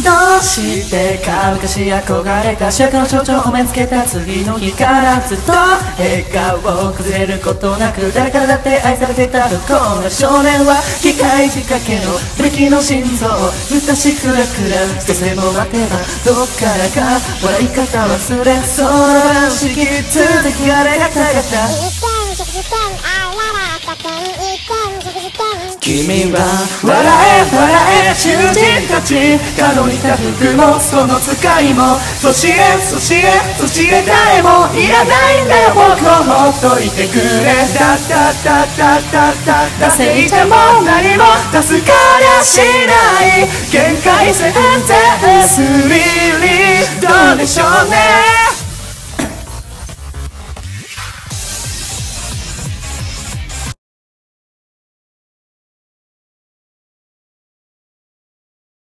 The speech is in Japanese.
どうしてか昔憧れた主役の象徴を目つけた次の日からずっと笑顔崩れることなく誰からだって愛されてたこんな少年は機械仕掛けの敵の心臓昔クラクラ一つでも待てばどっからか笑い方忘れそうな晩式続きあれがたかった君は笑え笑え囚人たち角にた服もその使いもそして誰もいらないんだよ僕をほっといてくれだせいても何も助かりゃしない限界線全スリリどうでしょうね